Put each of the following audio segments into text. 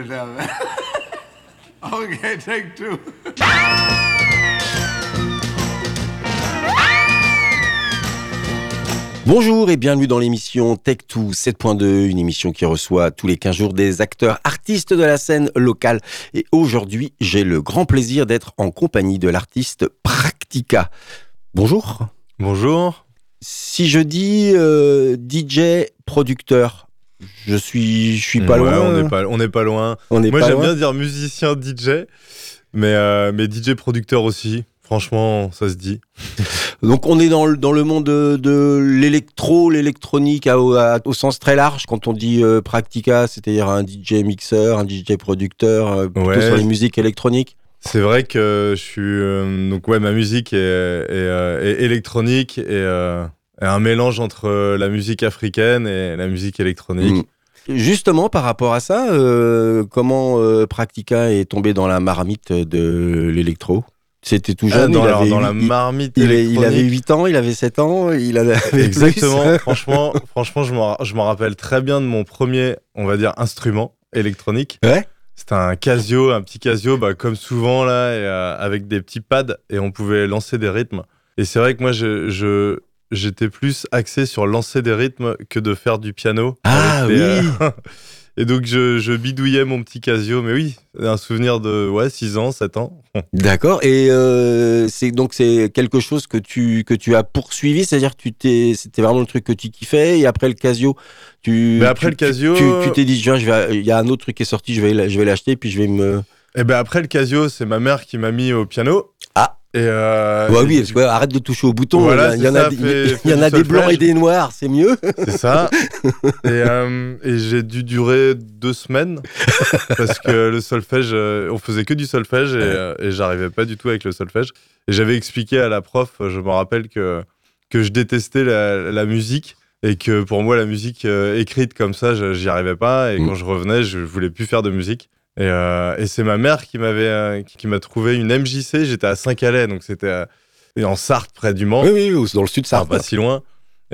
Okay, take two. Bonjour et bienvenue dans l'émission Tech2 7.2, une émission qui reçoit tous les 15 jours des acteurs artistes de la scène locale. Et aujourd'hui, j'ai le grand plaisir d'être en compagnie de l'artiste Praktika. Bonjour. Bonjour. Si je dis DJ producteur, je suis pas loin. On n'est pas loin. Moi, j'aime bien dire musicien DJ, mais DJ producteur aussi. Franchement, ça se dit. Donc, on est dans le monde de l'électronique au sens très large. Quand on dit Praktika, c'est-à-dire un DJ mixeur, un DJ producteur, plutôt sur les musiques électroniques. C'est vrai que je suis... ma musique est électronique et un mélange entre la musique africaine et la musique électronique. Justement, par rapport à ça, comment Praktika est tombé dans la marmite de l'électro ? C'était tout jeune. Dans la marmite électronique. Il avait 8 ans, il avait 7 ans, il avait Exactement. Plus. Franchement, je m'en rappelle très bien de mon premier, on va dire, instrument électronique. Ouais. C'était un petit Casio, comme souvent là, et, avec des petits pads, et on pouvait lancer des rythmes. Et c'est vrai que moi, j'étais plus axé sur lancer des rythmes que de faire du piano. Ah oui. Et donc, je bidouillais mon petit Casio, mais oui, un souvenir de 6 ans, 7 ans. D'accord, et c'est quelque chose que tu as poursuivi, c'est-à-dire que c'était vraiment le truc que tu kiffais, et après le Casio, tu t'es dit, il y a un autre truc qui est sorti, je vais l'acheter, puis je vais me... Et après le Casio, c'est ma mère qui m'a mis au piano. Ah. Et arrête de toucher au bouton. Voilà, il y en a des blancs et des noirs, c'est mieux. C'est ça. Et j'ai dû durer 2 semaines parce que le solfège, on faisait que du solfège et j'arrivais pas du tout avec le solfège. Et j'avais expliqué à la prof, je me rappelle que je détestais la musique et que pour moi la musique écrite comme ça, j'y arrivais pas. Et quand je revenais, je voulais plus faire de musique. Et c'est ma mère qui m'a trouvé une MJC. J'étais à Saint-Calais, donc c'était en Sarthe, près du Mans. Oui, dans le sud de Sarthe. Pas si loin.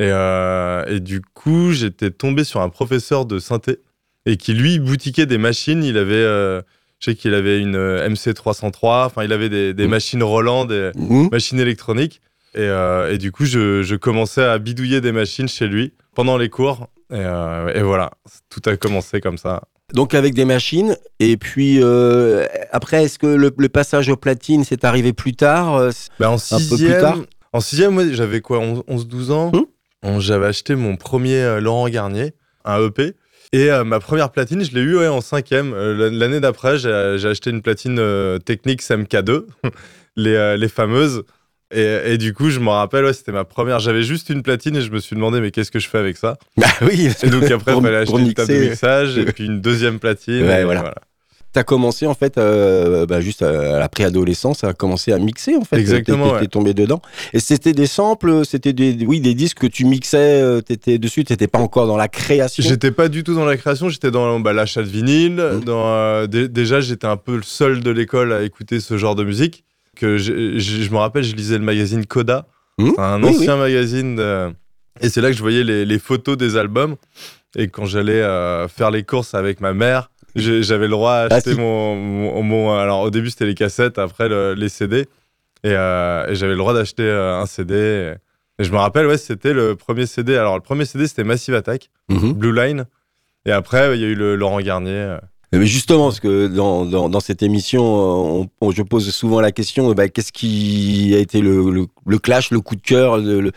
Et du coup, j'étais tombé sur un professeur de synthé et qui, lui, boutiquait des machines. Il avait, je sais qu'il avait une MC303. Enfin, il avait des machines Roland, des machines électroniques. Et du coup, je commençais à bidouiller des machines chez lui pendant les cours. Et voilà, tout a commencé comme ça. Donc avec des machines, et puis après, est-ce que le passage aux platines s'est arrivé plus tard en sixième, moi j'avais 11-12 ans. J'avais acheté mon premier Laurent Garnier, un EP, et ma première platine, je l'ai eu en 5e. L'année d'après, j'ai acheté une platine Technics MK2, les fameuses. Et du coup, je me rappelle, c'était ma première. J'avais juste une platine et je me suis demandé, mais qu'est-ce que je fais avec ça ? Bah oui. Et donc après, il fallait acheter une table de mixage et puis une deuxième platine. Ouais, voilà. T'as commencé en fait, juste à la préadolescence, à commencer à mixer en fait. Exactement. T'es tombé dedans. Et c'était des samples, c'était des disques que tu mixais. T'étais dessus. T'étais pas encore dans la création. J'étais pas du tout dans la création. J'étais dans l'achat de vinyle. Déjà, j'étais un peu le seul de l'école à écouter ce genre de musique. Que je me rappelle, je lisais le magazine Coda, un ancien magazine, et c'est là que je voyais les photos des albums. Et quand j'allais faire les courses avec ma mère, j'avais le droit à acheter mon alors au début c'était les cassettes, après les CD, et j'avais le droit d'acheter un CD. Et je me rappelle, c'était le premier CD. Alors le premier CD c'était Massive Attack, Blue Line, et après il y a eu le Laurent Garnier. Mais justement, parce que dans cette émission, je pose souvent la question, qu'est-ce qui a été le clash, le coup de cœur,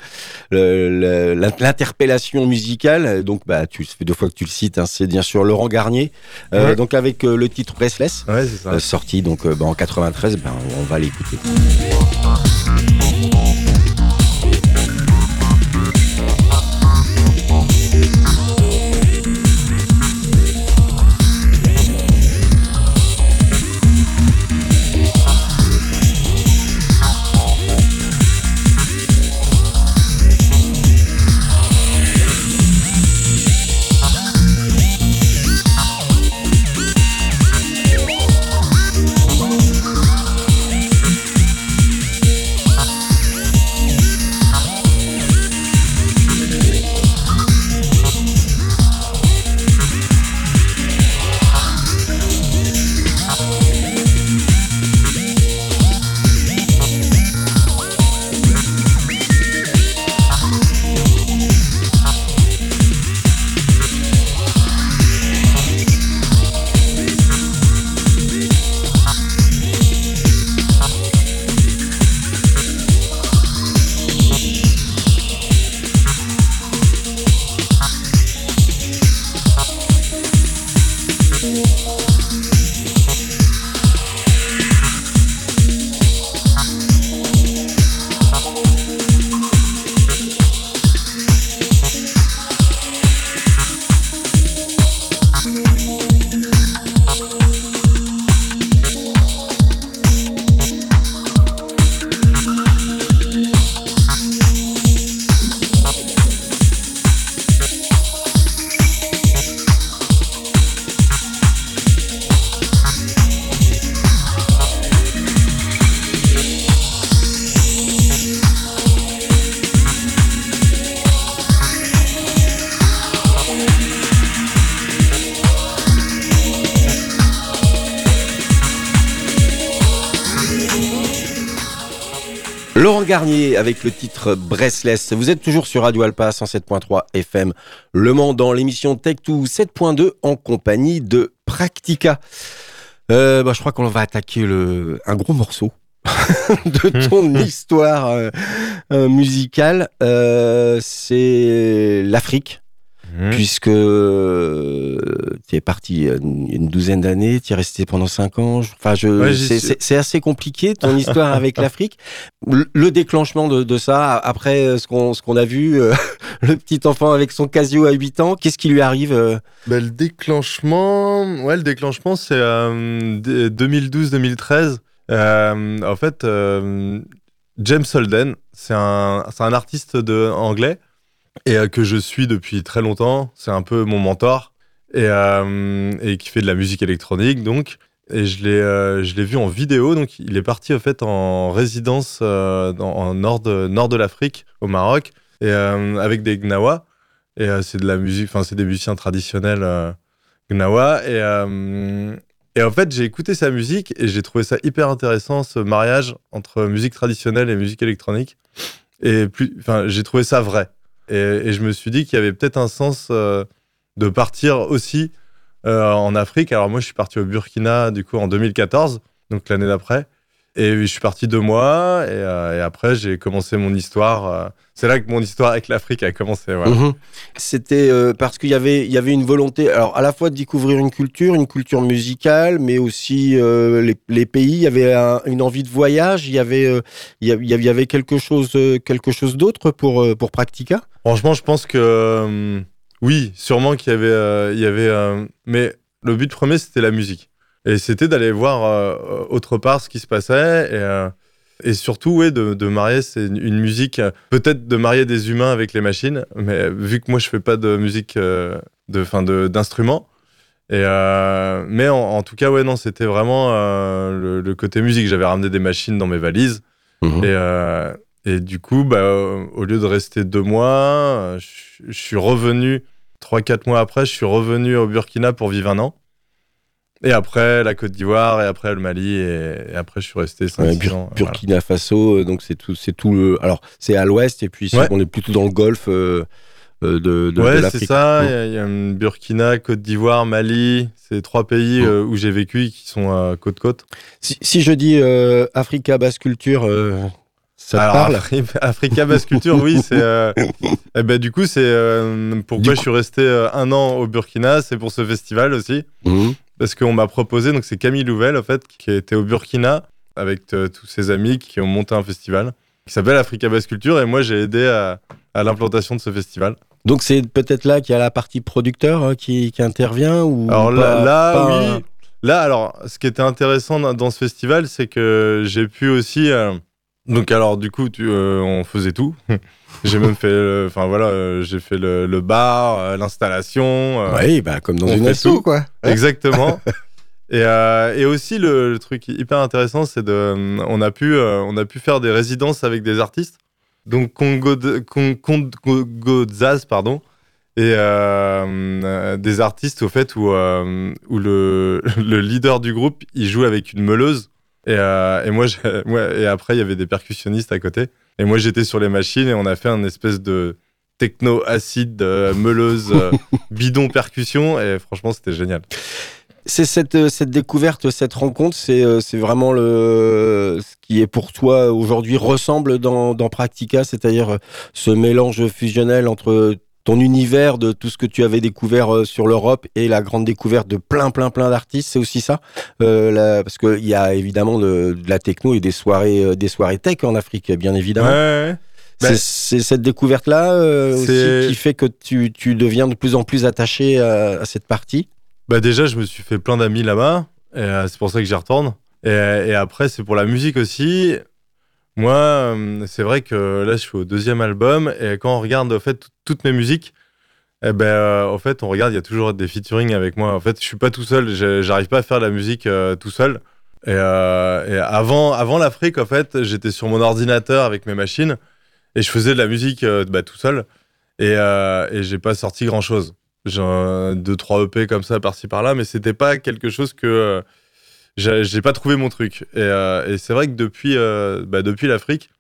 l'interpellation musicale. Donc, ça fait 2 fois que tu le cites, c'est bien sûr Laurent Garnier. Donc avec le titre Restless, c'est ça. Sorti donc en 93, on va l'écouter. Laurent Garnier avec le titre Breathless. Vous êtes toujours sur Radio Alpa 107.3 FM Le Mans dans l'émission Tech2 7.2 en compagnie de Practica. Je crois qu'on va attaquer un gros morceau de ton histoire musicale. C'est l'Afrique. Puisque tu es parti une douzaine d'années, tu es resté pendant 5 ans. C'est assez compliqué ton histoire avec l'Afrique. Le déclenchement de ça, après ce qu'on a vu, le petit enfant avec son Casio à 8 ans, qu'est-ce qui lui arrive Le déclenchement, c'est 2012-2013. En fait, James Holden, c'est un artiste anglais. Et que je suis depuis très longtemps, c'est un peu mon mentor, et qui fait de la musique électronique, donc. Et je l'ai vu en vidéo, donc il est parti en fait en résidence en nord de l'Afrique, au Maroc, et avec des Gnawa, et c'est de la musique, enfin c'est des musiciens traditionnels Gnawa, et en fait j'ai écouté sa musique et j'ai trouvé ça hyper intéressant, ce mariage entre musique traditionnelle et musique électronique, et j'ai trouvé ça vrai. Et je me suis dit qu'il y avait peut-être un sens de partir aussi en Afrique. Alors moi, je suis parti au Burkina du coup en 2014, donc l'année d'après. Et je suis parti 2 mois et après, j'ai commencé mon histoire. C'est là que mon histoire avec l'Afrique a commencé. Voilà. C'était parce qu'il y avait une volonté, alors à la fois de découvrir une culture musicale, mais aussi les pays. Il y avait une envie de voyage. Il y avait quelque chose d'autre pour Practica. Franchement, je pense que oui, sûrement qu'il y avait. Mais le but premier, c'était la musique. Et c'était d'aller voir autre part ce qui se passait. Et surtout, ouais, de marier, c'est une musique. Peut-être de marier des humains avec les machines. Mais vu que moi, je fais pas de musique d'instruments. Mais en tout cas, ouais, non, c'était vraiment le côté musique. J'avais ramené des machines dans mes valises. Et du coup, au lieu de rester 2 mois, je suis revenu 3-4 mois après, je suis revenu au Burkina pour vivre 1 an. Et après, la Côte d'Ivoire, et après le Mali, et après, je suis resté 5-6 ans. Burkina Faso, donc c'est tout alors, c'est à l'ouest, et puis on est plutôt dans le golfe de l'Afrique. C'est ça. Il y a Burkina, Côte d'Ivoire, Mali. C'est 3 pays où j'ai vécu qui sont côte-côte. Si je dis Africa Basse Culture... Ça te parle ? Africa Basse Culture, oui, c'est. Du coup, c'est pourquoi je suis resté 1 an au Burkina, c'est pour ce festival aussi. Parce qu'on m'a proposé, donc c'est Camille Louvel, en fait, qui était au Burkina avec tous ses amis qui ont monté un festival qui s'appelle Africa Basse Culture, et moi j'ai aidé à l'implantation de ce festival. Donc c'est peut-être là qu'il y a la partie producteur qui intervient ou alors oui. Là, alors, ce qui était intéressant dans ce festival, c'est que j'ai pu aussi. Donc alors du coup on faisait tout. J'ai même fait j'ai fait le bar, l'installation. Oui, comme dans une asso quoi. Exactement. Et aussi le truc hyper intéressant, c'est on a pu faire des résidences avec des artistes. Donc Congo Zaz, pardon. Et des artistes au fait où le leader du groupe, il joue avec une meuleuse. Et après il y avait des percussionnistes à côté, et moi j'étais sur les machines, et on a fait un espèce de techno acide meuleuse bidon percussion, et franchement c'était génial. C'est cette découverte, cette rencontre, c'est vraiment ce qui est pour toi aujourd'hui ressemble dans Practica, c'est-à-dire ce mélange fusionnel entre ton univers de tout ce que tu avais découvert sur l'Europe et la grande découverte de plein d'artistes, c'est aussi ça, parce qu'il y a évidemment de la techno et des soirées tech en Afrique, bien évidemment. Ouais. C'est cette découverte-là aussi qui fait que tu deviens de plus en plus attaché à cette partie. Déjà, je me suis fait plein d'amis là-bas, et c'est pour ça que j'y retourne. Et après, c'est pour la musique aussi. Moi, c'est vrai que là, je suis au 2e album, et quand on regarde en fait toutes mes musiques, en fait, on regarde, il y a toujours des featuring avec moi. En fait, je suis pas tout seul, j'arrive pas à faire de la musique tout seul. Et avant l'Afrique, en fait, j'étais sur mon ordinateur avec mes machines, et je faisais de la musique tout seul. Et j'ai pas sorti grand-chose. Genre 2-3 EP comme ça, par-ci par-là, mais c'était pas quelque chose que j'ai pas trouvé mon truc. Et c'est vrai que depuis l'Afrique,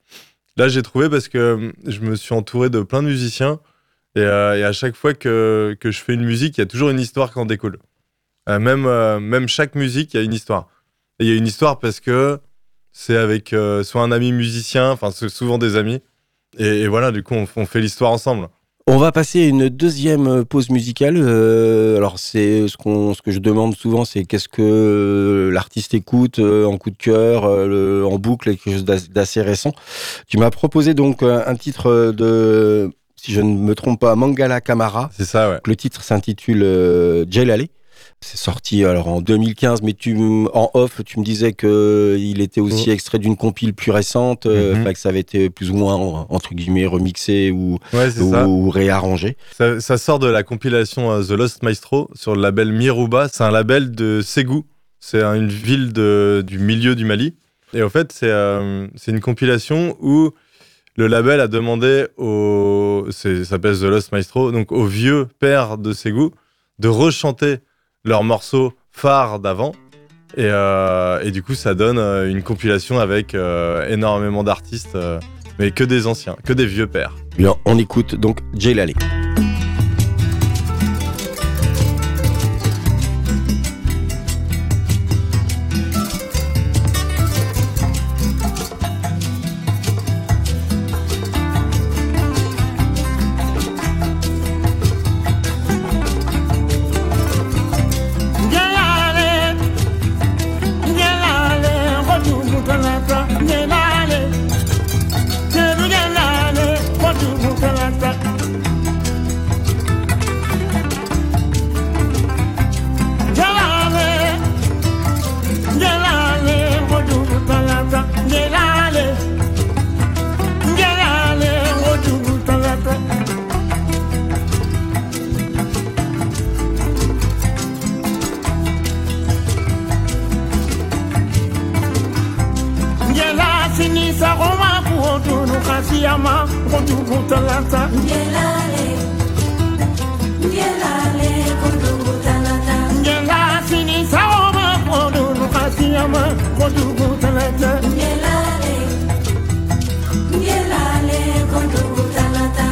Là, j'ai trouvé parce que je me suis entouré de plein de musiciens et à chaque fois que je fais une musique, il y a toujours une histoire qui en découle. Même chaque musique, il y a une histoire. Et il y a une histoire parce que c'est avec soit un ami musicien, enfin c'est souvent des amis. Et voilà, du coup, on fait l'histoire ensemble. On va passer à une deuxième pause musicale. Alors, c'est ce que je demande souvent, c'est qu'est-ce que l'artiste écoute en coup de cœur, en boucle, quelque chose d'assez récent. Tu m'as proposé donc un titre de, si je ne me trompe pas, Mangala Camara. C'est ça, ouais. Le titre s'intitule Djellale. C'est sorti alors en 2015, mais en off, tu me disais qu'il était aussi extrait d'une compile plus récente, que ça avait été plus ou moins, entre guillemets, remixé ou réarrangé. Ça sort de la compilation The Lost Maestro sur le label Mirouba. C'est un label de Ségou. C'est une ville du milieu du Mali. Et en fait, c'est une compilation où le label a demandé ça s'appelle The Lost Maestro, donc aux vieux pères de Ségou de rechanter leurs morceaux phares d'avant et du coup ça donne une compilation avec énormément d'artistes mais que des anciens, que des vieux pères. Bien, on écoute donc Djellale. Yama, Rodugu Talata. Ngelale, Rodugu Talata. Ngela Sini Saoma, Rodugu Kasiyama, Rodugu Talata. Ngelale, Rodugu Talata.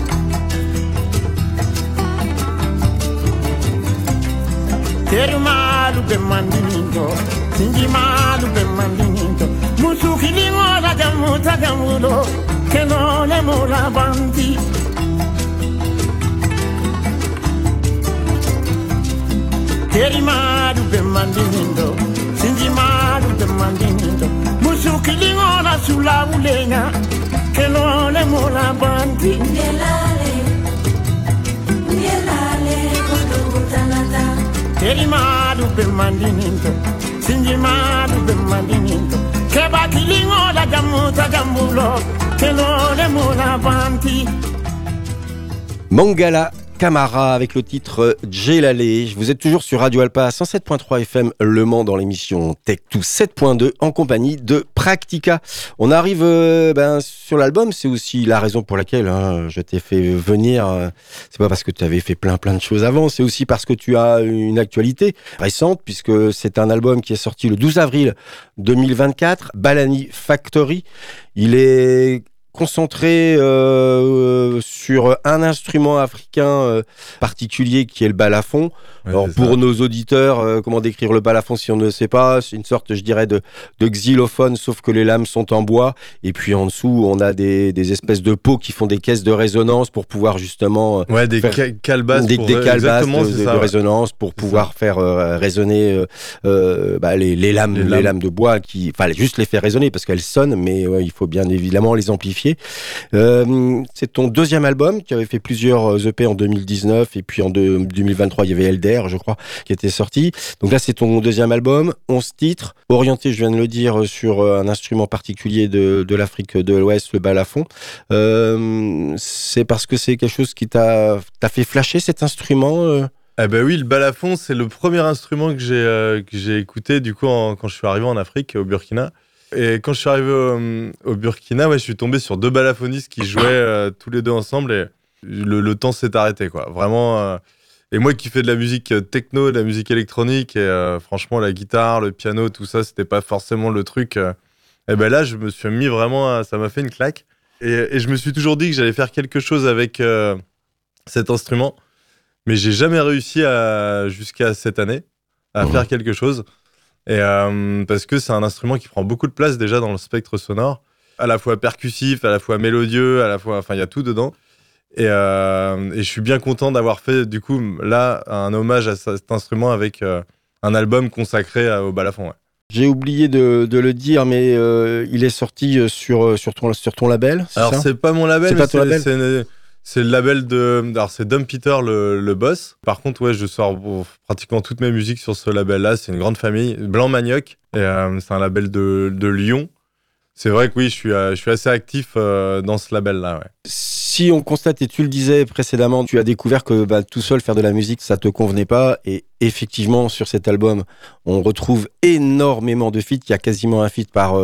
Termalu be mandinto, Singimalu be mandinto, Musukili mola jamuta jamulo. Que no le mola banti Keri madu be mandinindo Sinji madu be mandinindo Musuki lingona sula ulenya Que no le mola banti Ngelale Kondo Talata Keri madu be mandinindo Sinji madu be mandinindo Keba kilingona jamuta jambulo Mangala Camara avec le titre Djellale. Vous êtes toujours sur Radio Alpa 107.3 FM Le Mans dans l'émission Tech2 7.2 en compagnie de Praktika. On arrive sur l'album, c'est aussi la raison pour laquelle je t'ai fait venir. C'est pas parce que tu avais fait plein de choses avant, c'est aussi parce que tu as une actualité récente puisque c'est un album qui est sorti le 12 avril 2024, Balani Factory. Il est concentré sur un instrument africain particulier qui est le balafon. Ouais, alors pour nos auditeurs, comment décrire le balafon si on ne sait pas? C'est une sorte, je dirais, de xylophone, sauf que les lames sont en bois. Et puis en dessous, on a des espèces de pots qui font des caisses de résonance pour pouvoir justement des calebasses de résonance pour pouvoir faire résonner les lames de bois juste les faire résonner parce qu'elles sonnent, mais il faut bien évidemment les amplifier. C'est ton deuxième album. Tu avais fait plusieurs EP en 2019 et puis en 2023 il y avait LDR, je crois, qui était sorti. Donc là c'est ton deuxième album, 11 titres, orienté, je viens de le dire, sur un instrument particulier de l'Afrique de l'Ouest, le balafon. C'est parce que c'est quelque chose qui t'a fait flasher cet instrument Eh ben oui, le balafon, c'est le premier instrument que j'ai écouté du coup quand je suis arrivé en Afrique, au Burkina. Et quand je suis arrivé au Burkina, je suis tombé sur deux balafonists qui jouaient tous les deux ensemble et le temps s'est arrêté, quoi. Vraiment. Et moi qui fais de la musique techno, de la musique électronique, et franchement la guitare, le piano, tout ça, c'était pas forcément le truc. Et ben là, je me suis mis vraiment, ça m'a fait une claque. Et je me suis toujours dit que j'allais faire quelque chose avec cet instrument, mais j'ai jamais réussi jusqu'à cette année à faire quelque chose. Et parce que c'est un instrument qui prend beaucoup de place déjà dans le spectre sonore, à la fois percussif, à la fois mélodieux, à la fois, enfin il y a tout dedans. Et je suis bien content d'avoir fait du coup là un hommage à cet instrument avec un album consacré au balafon. Ouais. J'ai oublié de le dire, mais il est sorti sur ton label. Alors ça c'est pas mon label, c'est pas ton label. C'est le label alors c'est Dom Peter le boss. Par contre ouais, je sors pratiquement toutes mes musiques sur ce label-là. C'est une grande famille, Blanc Manioc, et c'est un label de Lyon. C'est vrai que oui, je suis assez actif dans ce label-là. Ouais. Si on constate, et tu le disais précédemment, tu as découvert que tout seul faire de la musique, ça te convenait pas. Et effectivement, sur cet album, on retrouve énormément de feats. Il y a quasiment un feat par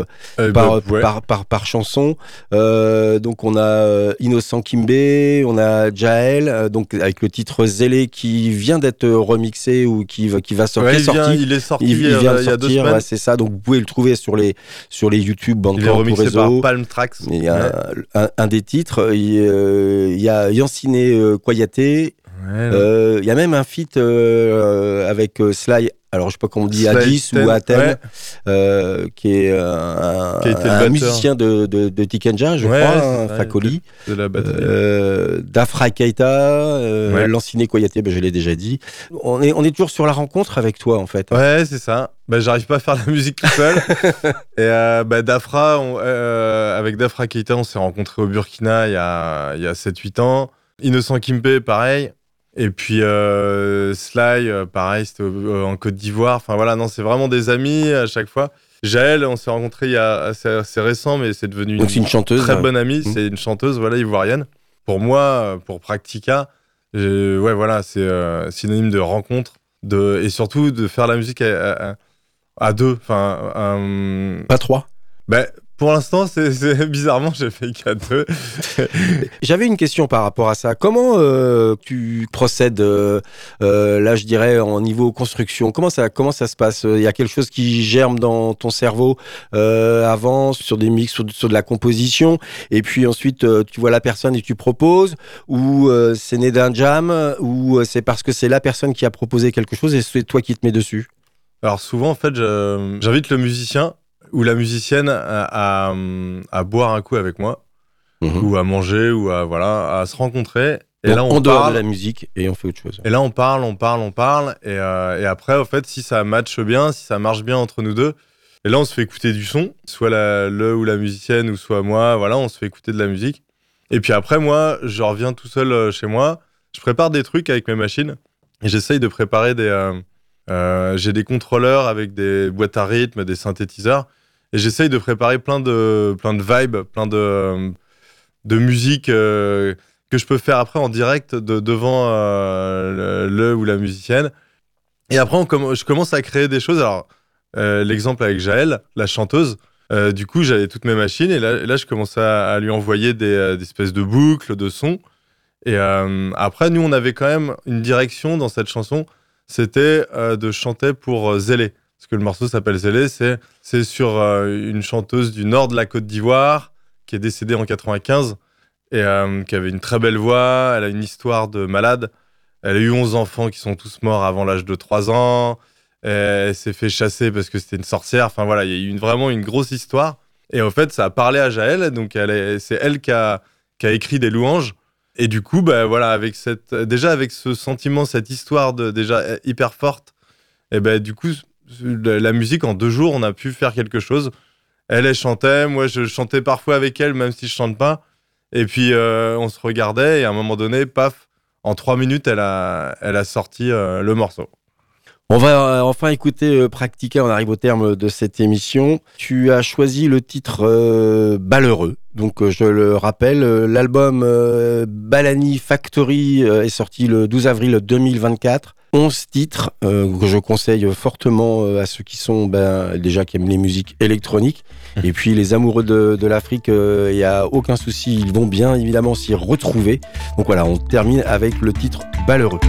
chanson. Donc on a Innocent Kimbe, on a Jaël, donc avec le titre Zélé qui vient d'être remixé ou qui va sortir. Ouais, il est sorti. Il vient de il y a 2 sortir. semaines. Ouais, c'est ça. Donc vous pouvez le trouver sur les YouTube, Bandcamp, il est remixé réseau. par Palm Tracks. Il y a un des titres. Il y a Yanciné Kouyaté. Il y a même un feat avec Sly. Alors je sais pas comment on dit, Addis ou Athènes, qui est un musicien de Tikenja, je crois, Fakoli, de la batterie. Dafra Keita, Lanciné Kouyaté, je l'ai déjà dit. On est toujours sur la rencontre avec toi en fait. Ouais, c'est ça. J'arrive pas à faire la musique tout seul. Et Dafra, avec Dafra Keita, on s'est rencontrés au Burkina il y a 7-8 ans. Innocent Kimbe, pareil. Et puis Sly, pareil, c'était en Côte d'Ivoire. Enfin voilà, non, c'est vraiment des amis à chaque fois. Jaël, on s'est rencontrés il y a assez récent, mais c'est devenu une chanteuse, très bonne amie. C'est une chanteuse, voilà, ivoirienne. Pour moi, pour Practica, ouais, voilà, c'est synonyme de rencontre, et surtout de faire la musique à 2. Enfin, pas 3. Pour l'instant, c'est bizarrement, j'ai fait qu'à 2. J'avais une question par rapport à ça. Comment tu procèdes là, je dirais, en niveau construction? Comment ça se passe? Il y a quelque chose qui germe dans ton cerveau avant, sur des mix, sur de la composition, et puis ensuite, tu vois la personne et tu proposes, ou c'est né d'un jam, ou c'est parce que c'est la personne qui a proposé quelque chose et c'est toi qui te mets dessus? Alors souvent, en fait, j'invite le musicien ou la musicienne à boire un coup avec moi, ou à manger, ou à se rencontrer. Et donc, là, on dehors de la musique et on fait autre chose. Et là, on parle. Et après, en fait, si ça matche bien, si ça marche bien entre nous deux, et là, on se fait écouter du son, soit le ou la musicienne, ou soit moi, voilà, on se fait écouter de la musique. Et puis après, moi, je reviens tout seul chez moi, je prépare des trucs avec mes machines, et j'essaye de préparer j'ai des contrôleurs avec des boîtes à rythme, des synthétiseurs, et j'essaye de préparer plein de vibes, plein de musique que je peux faire après en direct devant le ou la musicienne. Et après, je commence à créer des choses. Alors, l'exemple avec Jaël, la chanteuse, du coup, j'avais toutes mes machines, et là je commençais à lui envoyer des espèces de boucles, de sons. Et après, nous, on avait quand même une direction dans cette chanson, c'était de chanter pour Zélé. Parce que le morceau s'appelle Zélé, c'est sur une chanteuse du nord de la Côte d'Ivoire qui est décédée en 95 et qui avait une très belle voix. Elle a une histoire de malade. Elle a eu 11 enfants qui sont tous morts avant l'âge de 3 ans. Elle s'est fait chasser parce que c'était une sorcière. Enfin voilà, il y a eu vraiment une grosse histoire. Et en fait, ça a parlé à Jaël. Donc c'est elle qui a écrit des louanges. Et du coup, voilà, avec ce sentiment, cette histoire déjà hyper forte, et du coup, la musique, en 2 jours, on a pu faire quelque chose. Elle chantait, moi je chantais parfois avec elle, même si je chante pas. Et puis on se regardait, et à un moment donné, paf, en 3 minutes, elle a sorti le morceau. On va enfin écouter Practica, on arrive au terme de cette émission. Tu as choisi le titre Balheureux. Donc je le rappelle, l'album Balani Factory est sorti le 12 avril 2024. 11 titres que je conseille fortement à ceux qui sont déjà qui aiment les musiques électroniques. Et puis les amoureux de l'Afrique, il n'y a aucun souci, ils vont bien évidemment s'y retrouver. Donc voilà, on termine avec le titre Balheureux.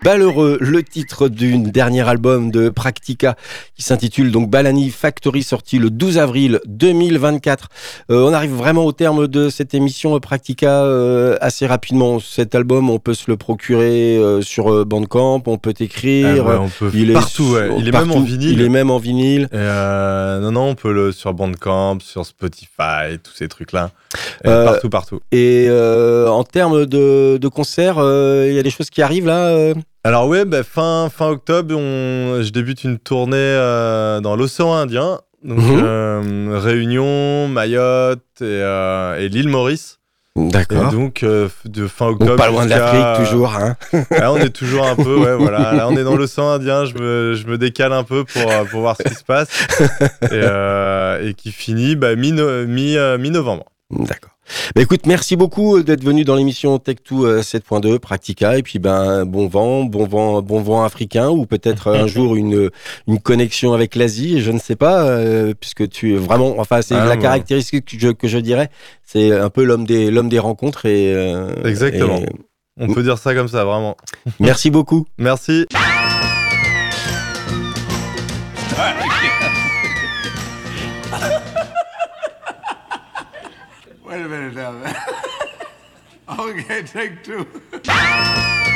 Balheureux, le titre du dernier album de Practica qui s'intitule donc Balani Factory, sorti le 12 avril 2024. On arrive vraiment au terme de cette émission Practica assez rapidement. Cet album, on peut se le procurer sur Bandcamp, on peut t'écrire. On peut partout, ouais. Il est même en vinyle. Il est même en vinyle. Non, on peut sur Bandcamp, sur Spotify, tous ces trucs-là. Partout. Et en termes de concerts, il y a des choses qui arrivent là Alors ouais, fin octobre, je débute une tournée dans l'océan Indien, donc Réunion, Mayotte et l'île Maurice. D'accord. Et donc de fin octobre, donc pas loin de l'Afrique toujours, hein. Là, on est toujours un peu, ouais, voilà. Là, on est dans l'océan Indien. Je me décale un peu pour voir ce qui se passe et qui finit mi-novembre. D'accord. Bah écoute, merci beaucoup d'être venu dans l'émission Tech2 7.2 Practica, et puis bon vent africain, ou peut-être un jour une connexion avec l'Asie, je ne sais pas, puisque tu es vraiment, enfin c'est la caractéristique que je dirais, c'est un peu l'homme des rencontres exactement. On peut dire ça comme ça, vraiment. Merci beaucoup. Merci. Wait a minute now, man. Okay, take two.